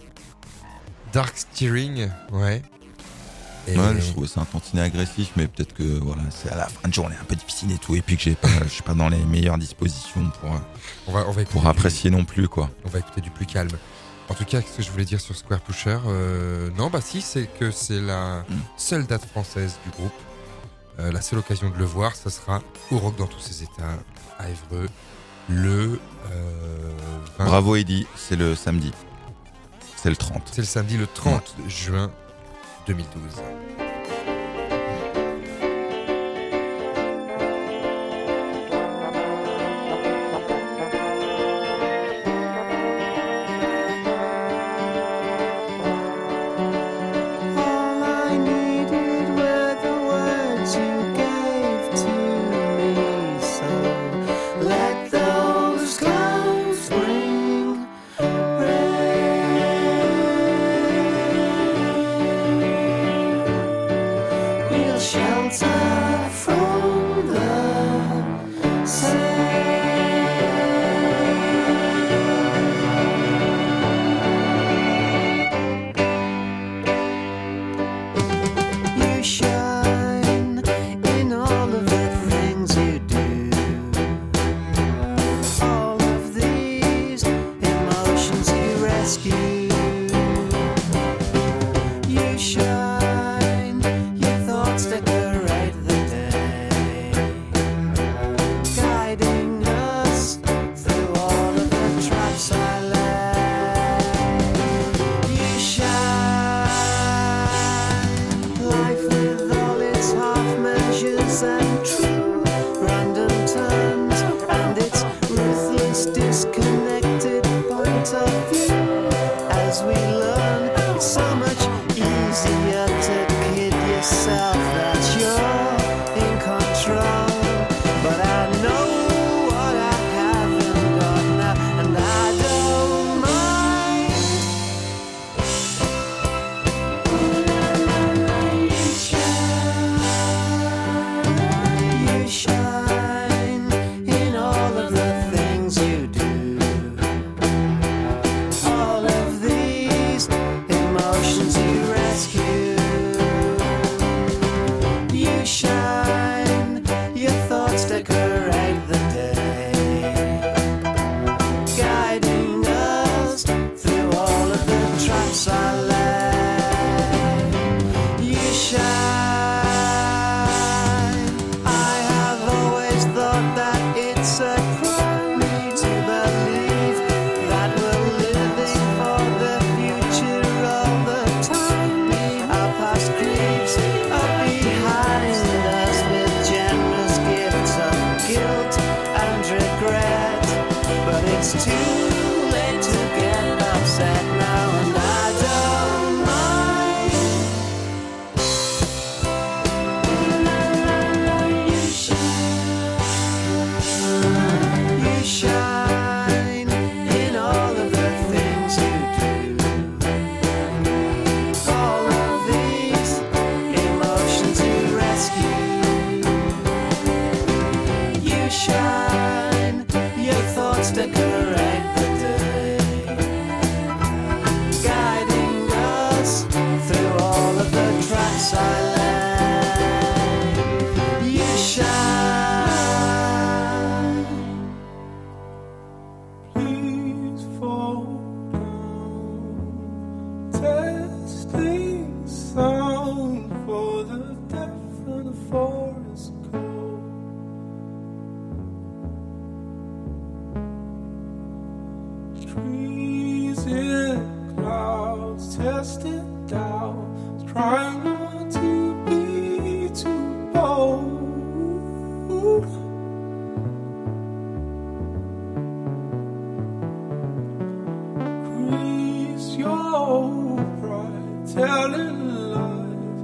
Dark Steering, ouais. Et Ouais, je trouvais ça un tantinet agressif, mais peut-être que voilà, c'est à la fin de journée un peu difficile et tout, et puis que j'ai pas, je suis pas dans les meilleures dispositions pour, euh, on va, on va écouter pour du- apprécier non plus, quoi. On va écouter du plus calme. En tout cas, ce que je voulais dire sur Square Pusher, euh, non, bah si, c'est que c'est la Mm. seule date française du groupe. Euh, la seule occasion de le voir, ça sera au Rock dans tous ses états, à Évreux, le euh, vingt Bravo Eddy, c'est le samedi. C'est le trente. C'est le samedi le trente juin deux mille douze. All I needed were the words you gave to me. So let those clouds bring rain. We'll shelter from the You shine in all of the things you do. All of these emotions you rescue. You shine, your thoughts decorate the day, guiding us through all of the traps I lay. You shine, life with all its half measures and true random turns and its ruthless disconnected point of view. As we learn, it's so much easier to kid yourself that you're in control. But I know what I haven't got now, and I don't mind. You shine in all of the things you do. All of these emotions you rescue. try not to be too bold. Increase your pride, telling lies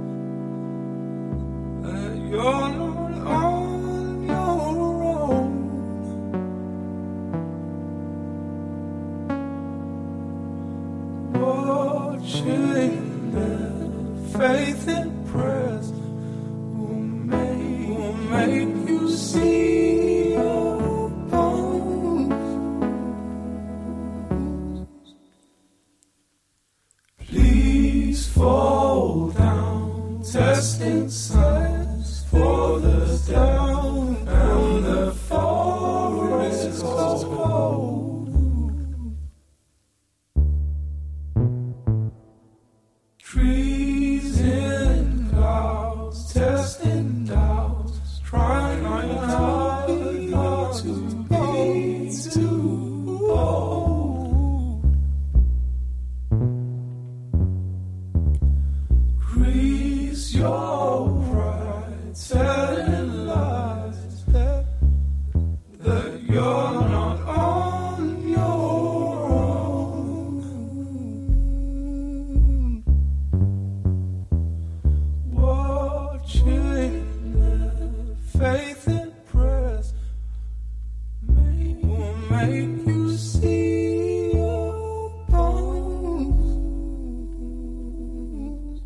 that you're not on your own. Watching their faith and prayers will make, will make you see your bones. Please fall down, testing signs for the down and the forest cold. Trees in clouds, testing doubts, trying hard not to be too bold. Increase your pride, telling lies that, that you're not on your own. Watching their faith and prayers may, will make you see your bones.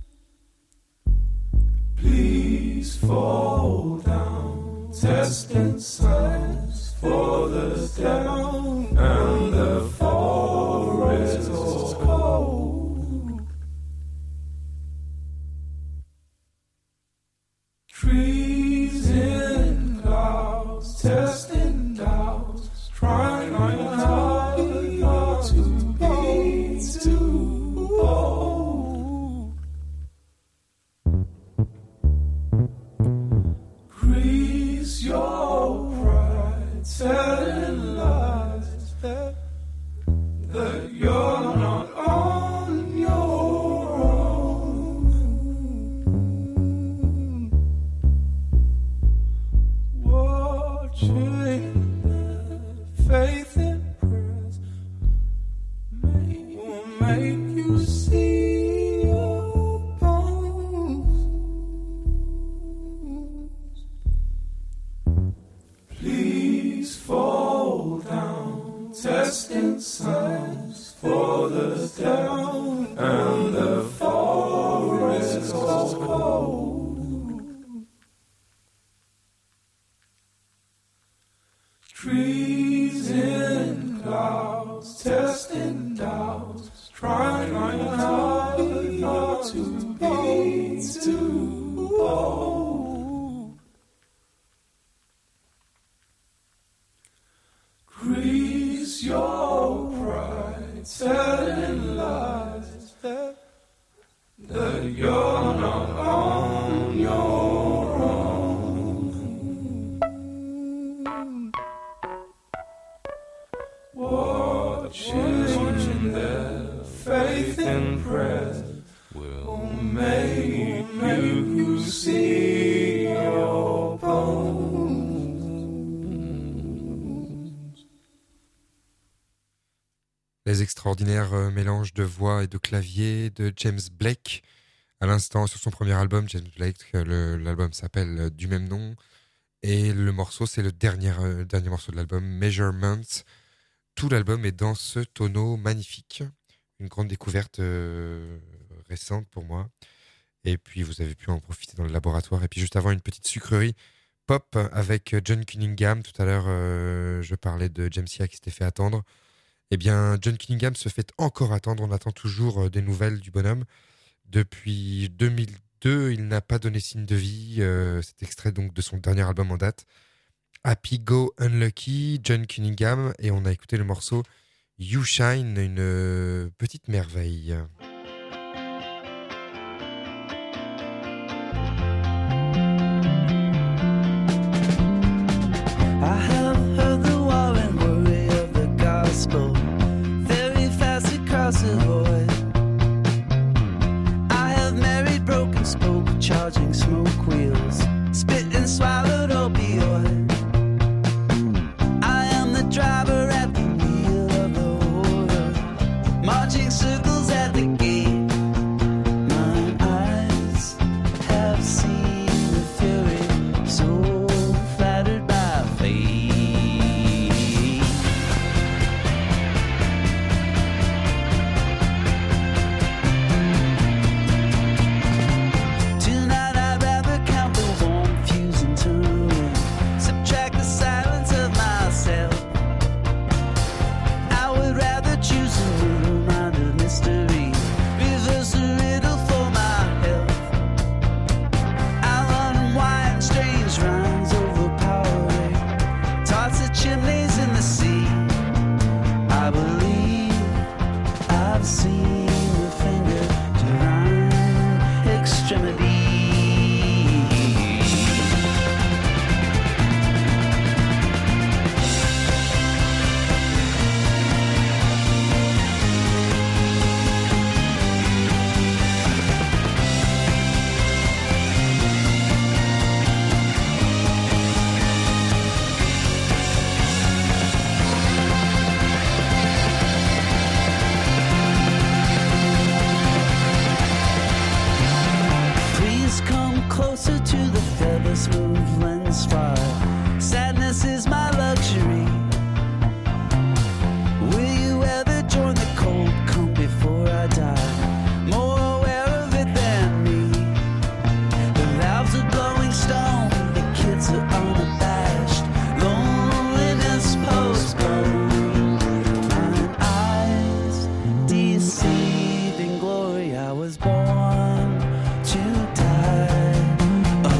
Please fall down, testing signs for the down and the forest cold. Trees in clouds, testing doubts, trying hard not to be too bold. Increase your pride, telling lies that, that you're not on your own. Watching their faith and prayers may, will make you see your bones. Please fall down, testing signs for the down and the forest cold. Trees in clouds, testing doubts, trying hard not to be too bold. Increase your pride, telling lies that, that you're not on your own. Watching their faith and prayer will make you see your bones. Les extraordinaires euh, mélanges de voix et de clavier de James Blake. À l'instant, sur son premier album, James Blake, le, l'album s'appelle euh, du même nom. Et le morceau, c'est le dernier, euh, dernier morceau de l'album, Measurements. Tout l'album est dans ce tonneau magnifique. Une grande découverte euh, récente pour moi. Et puis, vous avez pu en profiter dans le laboratoire. Et puis, juste avant, une petite sucrerie pop avec John Cunningham. Tout à l'heure, euh, je parlais de James Sia qui s'était fait attendre. Eh bien, John Cunningham se fait encore attendre. On attend toujours des nouvelles du bonhomme. Depuis deux mille deux, il n'a pas donné signe de vie. Euh, c'est extrait donc de son dernier album en date. Happy Go Unlucky, John Cunningham. Et on a écouté le morceau You Shine, une euh, petite merveille. Very fast across the void. I have met broken spoke, charging smoke wheels, spit and swallowed opioid. I am the driver at the wheel of the order, marching circles at the gate. My eyes have seen the fury, so flattered by fate. Tonight I'd rather count the warm fuse and turn away, subtract the silence of myself. I would rather choose a little mind of mystery, reverse the riddle for my health. I'll unwind strange rhymes overpowering, toss the chimneys in the sea. I believe I've seen the finger divine extremity. Please come closer to the feather smooth lens fire. Sadness is my luxury. Will you ever join the cold? Come before I die. More aware of it than me. The valves are blowing stone. The kids are unabashed. Loneliness postponed. Mine eyes deceiving glory. I was born to die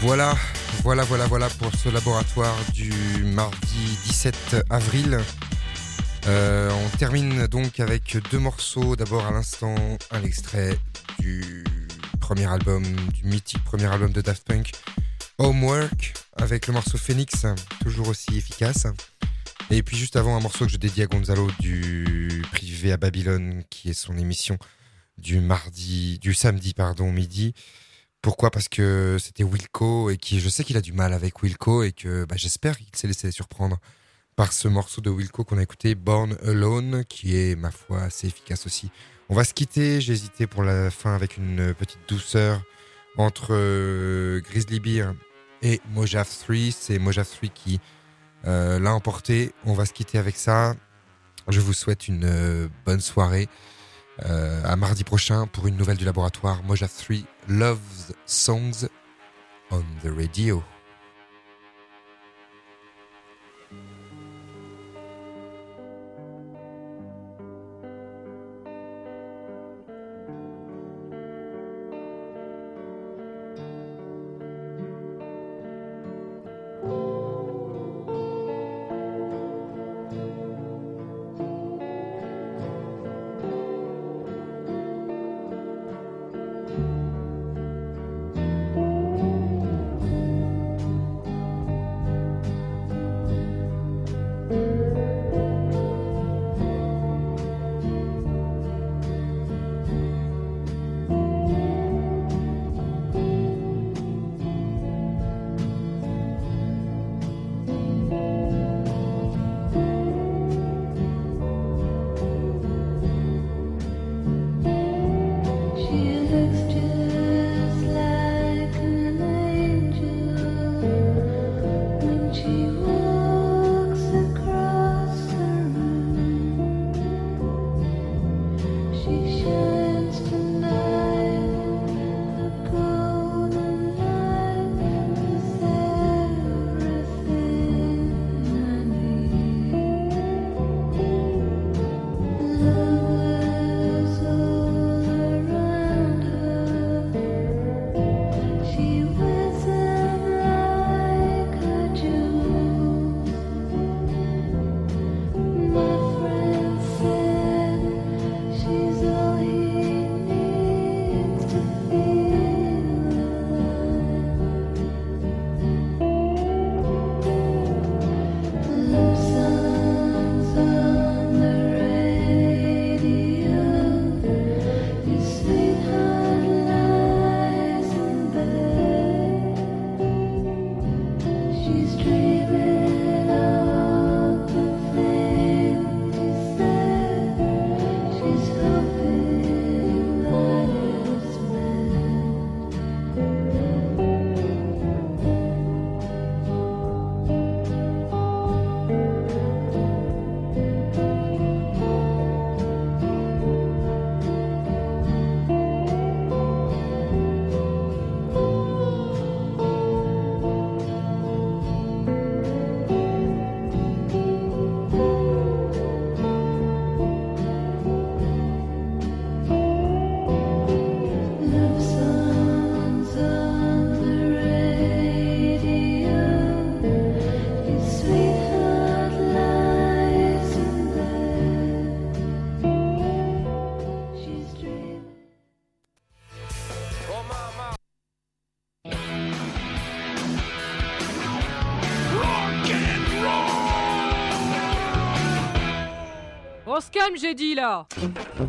Voilà, voilà, voilà, voilà pour ce laboratoire du mardi dix-sept avril. Euh, on termine donc avec deux morceaux. D'abord à l'instant, un extrait du premier album, du mythique premier album de Daft Punk, Homework, avec le morceau Phoenix, toujours aussi efficace. Et puis juste avant, un morceau que je dédie à Gonzalo du Privé à Babylone, qui est son émission du mardi, du samedi, pardon, midi. Pourquoi ? Parce que c'était Wilco et qui, je sais qu'il a du mal avec Wilco et que bah, j'espère qu'il s'est laissé surprendre par ce morceau de Wilco qu'on a écouté, Born Alone, qui est, ma foi, assez efficace aussi. On va se quitter, j'ai hésité pour la fin avec une petite douceur entre euh, Grizzly Bear et Mojave trois. C'est Mojave trois qui euh, l'a emporté. On va se quitter avec ça. Je vous souhaite une euh, bonne soirée. Euh, à mardi prochain pour une nouvelle du laboratoire. Mojave trois, Love's Songs on the Radio. On se calme, j'ai dit là.